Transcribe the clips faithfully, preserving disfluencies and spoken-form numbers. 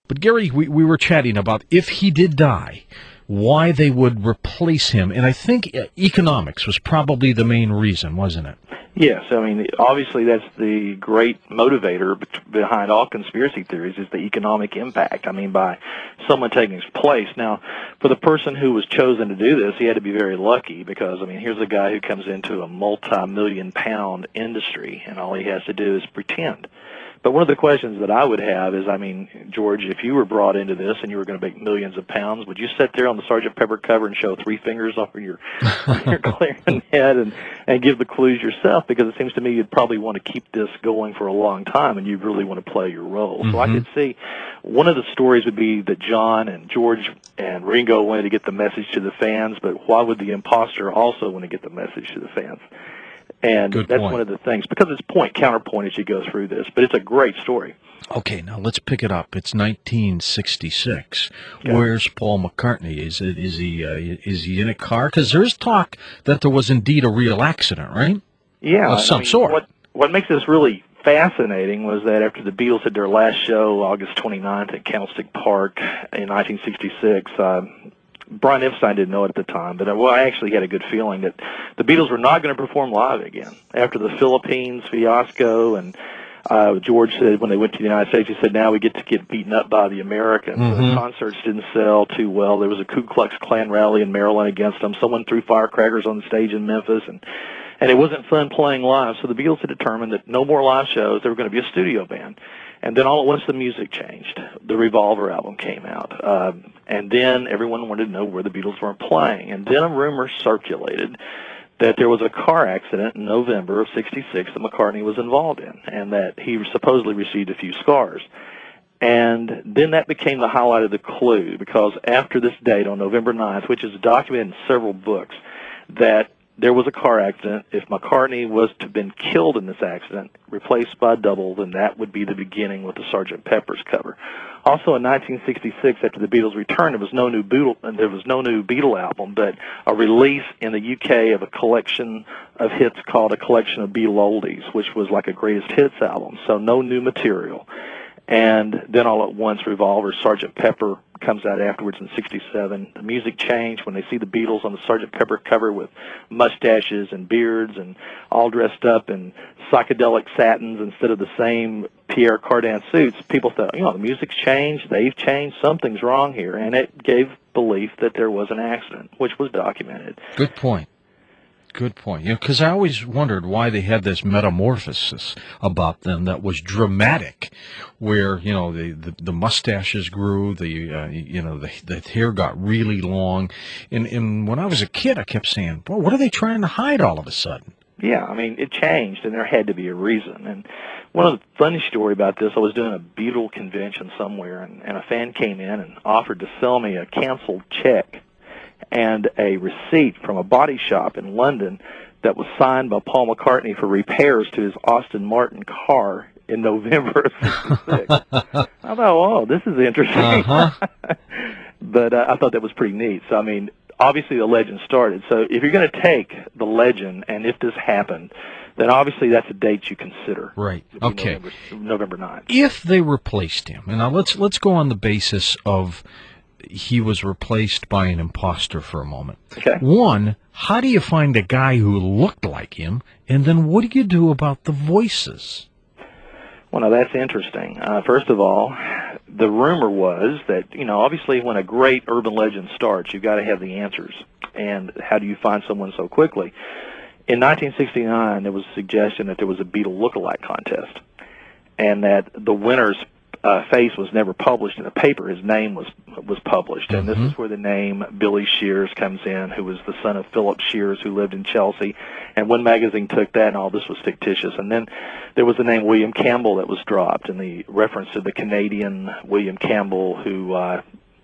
But Gary, we, we were chatting about if he did die, why they would replace him. And I think economics was probably the main reason, wasn't it? Yes, I mean, obviously that's the great motivator behind all conspiracy theories is the economic impact. I mean, by someone taking his place. Now, for the person who was chosen to do this, he had to be very lucky because, I mean, here's a guy who comes into a multi-million pound industry, and all he has to do is pretend. But one of the questions that I would have is, I mean, George, if you were brought into this and you were going to make millions of pounds, would you sit there on the Sergeant Pepper cover and show three fingers off of your, your clarinet and, and give the clues yourself? Because it seems to me you'd probably want to keep this going for a long time and you really want to play your role. Mm-hmm. So I could see one of the stories would be that John and George and Ringo wanted to get the message to the fans, but why would the imposter also want to get the message to the fans? And Good that's point. one of the things, because it's point, counterpoint as you go through this, but it's a great story. Okay, now let's pick it up. It's nineteen sixty-six. Okay. Where's Paul McCartney? Is it is he uh, is he in a car? Because there's talk that there was indeed a real accident, right? Yeah, of some I mean, sort. What what makes this really fascinating was that after the Beatles had their last show, August twenty-ninth at Candlestick Park in nineteen sixty-six. Uh, Brian Epstein didn't know it at the time, but well, I actually had a good feeling that the Beatles were not going to perform live again. After the Philippines fiasco, and uh, George said when they went to the United States, he said, now we get to get beaten up by the Americans. Mm-hmm. The concerts didn't sell too well. There was a Ku Klux Klan rally in Maryland against them. Someone threw firecrackers on the stage in Memphis, and and it wasn't fun playing live. So the Beatles had determined that no more live shows. They were going to be a studio band. And then all at once the music changed. The Revolver album came out. Uh, and then everyone wanted to know where the Beatles were playing. And then a rumor circulated that there was a car accident in November of sixty-six that McCartney was involved in, and that he supposedly received a few scars. And then that became the highlight of the clue, because after this date on November ninth, which is documented in several books, that there was a car accident. If McCartney was to have been killed in this accident, replaced by a double, then that would be the beginning with the Sergeant Pepper's cover. Also, in nineteen sixty-six, after the Beatles returned, there was no new Beatle, there was no new Beatle album, but a release in the U K of a collection of hits called A Collection of Beatle Oldies, which was like a greatest hits album. So no new material. And then all at once, Revolver, Sergeant Pepper comes out afterwards in sixty-seven. The music changed when they see the Beatles on the Sergeant Pepper cover with mustaches and beards and all dressed up in psychedelic satins instead of the same Pierre Cardin suits. People thought, you know, the music's changed, they've changed, something's wrong here. And it gave belief that there was an accident, which was documented. Good point. Good point. You know, because I always wondered why they had this metamorphosis about them that was dramatic, where you know the the, the mustaches grew, the uh, you know the the hair got really long, and and when I was a kid, I kept saying, "Boy, what are they trying to hide all of a sudden?" Yeah, I mean, it changed, and there had to be a reason. And one of the funny story about this, I was doing a Beatle convention somewhere, and, and a fan came in and offered to sell me a canceled check and a receipt from a body shop in London that was signed by Paul McCartney for repairs to his Aston Martin car in November of sixty-six. I thought, oh, this is interesting. Uh-huh. But uh, I thought that was pretty neat. So, I mean, obviously the legend started. So if you're going to take the legend, and if this happened, then obviously that's a date you consider. Right. Okay. November, November ninth. If they replaced him, and now let's let's go on the basis of he was replaced by an imposter for a moment. Okay. One, how do you find a guy who looked like him? And then what do you do about the voices? Well, now that's interesting. Uh, first of all, the rumor was that, you know, obviously when a great urban legend starts, you've got to have the answers. And how do you find someone so quickly? In nineteen sixty-nine, there was a suggestion that there was a Beatle lookalike contest, and that the winner's Uh, face was never published in a paper. His name was was published, and mm-hmm. this is where the name Billy Shears comes in, who was the son of Philip Shears, who lived in Chelsea. And one magazine took that, and all this was fictitious. And then there was the name William Campbell that was dropped, and the reference to the Canadian William Campbell, who uh,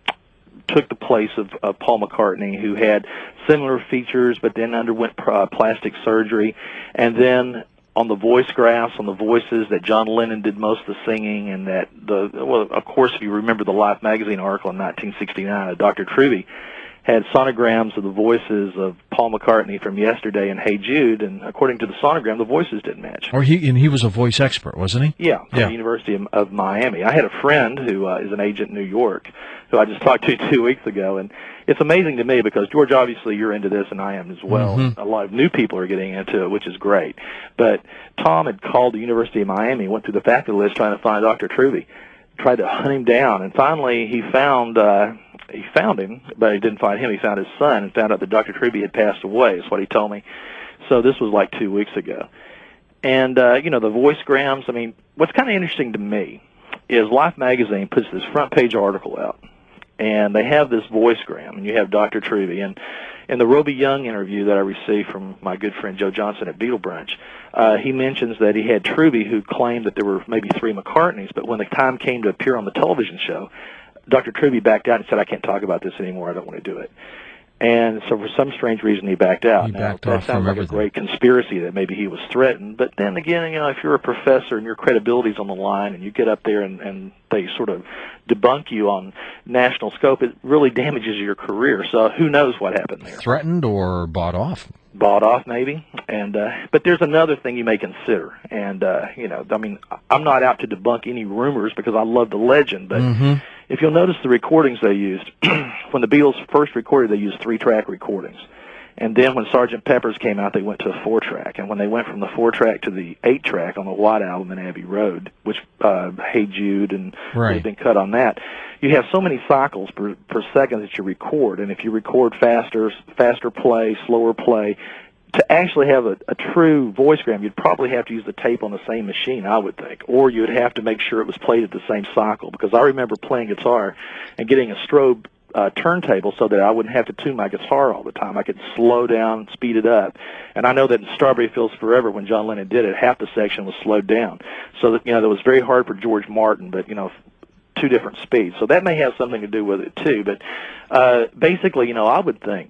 took the place of, of Paul McCartney, who had similar features, but then underwent uh, plastic surgery, and then on the voice graphs, on the voices, that John Lennon did most of the singing, and that the, well, of course, if you remember the Life magazine article in nineteen sixty-nine of Doctor Truby, had sonograms of the voices of Paul McCartney from Yesterday and Hey Jude, and according to the sonogram, the voices didn't match. Or he and he was a voice expert, wasn't he? Yeah, from yeah. the University of, of Miami. I had a friend who uh, is an agent in New York who I just talked to two weeks ago, and it's amazing to me because, George, obviously you're into this and I am as well. Mm-hmm. A lot of new people are getting into it, which is great. But Tom had called the University of Miami, went through the faculty list trying to find Doctor Truby, tried to hunt him down, and finally he found uh, he found him, but he didn't find him. He found his son and found out that Doctor Truby had passed away, is what he told me. So this was like two weeks ago. And, uh, you know, the voicegrams, I mean, what's kind of interesting to me is Life magazine puts this front page article out, and they have this voicegram, and you have Doctor Truby. And in the Roby Young interview that I received from my good friend Joe Johnson at Beatle Brunch, uh, he mentions that he had Truby who claimed that there were maybe three McCartneys, but when the time came to appear on the television show, Doctor Truby backed out and said, I can't talk about this anymore, I don't want to do it. And so for some strange reason, he backed out. He backed now, off that sounds from like everything. a great conspiracy that maybe he was threatened. But then again, you know, if you're a professor and your credibility's on the line and you get up there and, and they sort of debunk you on national scope, it really damages your career. So who knows what happened there? Threatened or bought off? Bought off, maybe. And uh, but there's another thing you may consider. And, uh, you know, I mean, I'm not out to debunk any rumors because I love the legend, but Mm-hmm. if you'll notice the recordings they used, when the Beatles first recorded, they used three-track recordings. And then when Sergeant Pepper's came out, they went to a four-track. And when they went from the four-track to the eight-track on the White Album in Abbey Road, which uh, Hey Jude and Right. had been cut on that, you have so many cycles per, per second that you record. And if you record faster, faster play, slower play, to actually have a, a true voicegram, you'd probably have to use the tape on the same machine, I would think, or you'd have to make sure it was played at the same cycle. Because I remember playing guitar and getting a strobe uh, turntable so that I wouldn't have to tune my guitar all the time. I could slow down, speed it up. And I know that in Strawberry Fields Forever, when John Lennon did it, half the section was slowed down. So that, you know, that was very hard for George Martin, but, you know, two different speeds. So that may have something to do with it, too. But uh, basically, you know, I would think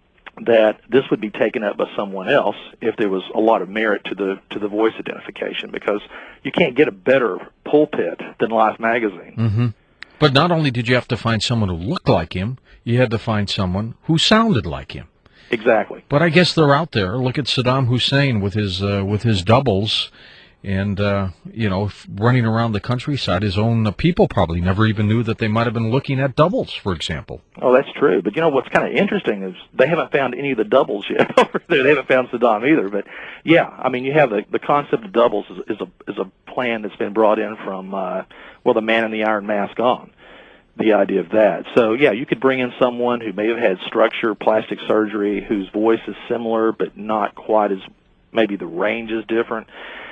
that this would be taken up by someone else if there was a lot of merit to the to the voice identification, because you can't get a better pulpit than Life magazine. Mm-hmm. But not only did you have to find someone who looked like him, you had to find someone who sounded like him. Exactly. But I guess they're out there. Look at Saddam Hussein with his uh, with his doubles, and uh, you know, running around the countryside. His own uh, people probably never even knew that they might have been looking at doubles, for example. Oh, that's true. But you know what's kind of interesting is they haven't found any of the doubles yet over there. They haven't found Saddam either. But yeah, I mean, you have the the concept of doubles is, is a is a plan that's been brought in from uh, well, the Man in the Iron Mask on. The idea of that. So, yeah, you could bring in someone who may have had structure, plastic surgery, whose voice is similar but not quite as, maybe the range is different.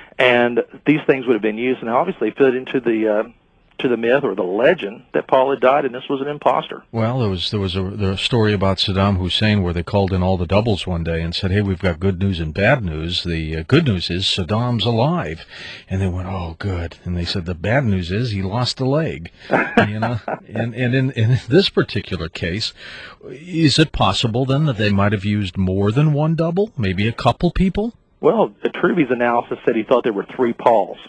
And these things would have been used and obviously fit into the uh, to the myth or the legend that Paul had died and this was an imposter. Well, there was there was a, there was a story about Saddam Hussein where they called in all the doubles one day and said, "Hey, we've got good news and bad news. The uh, good news is Saddam's alive," and they went, "Oh, good." And they said the bad news is he lost a leg. You know, and and in, in this particular case, is it possible then that they might have used more than one double, maybe a couple people? Well, Truby's analysis said he thought there were three Pauls.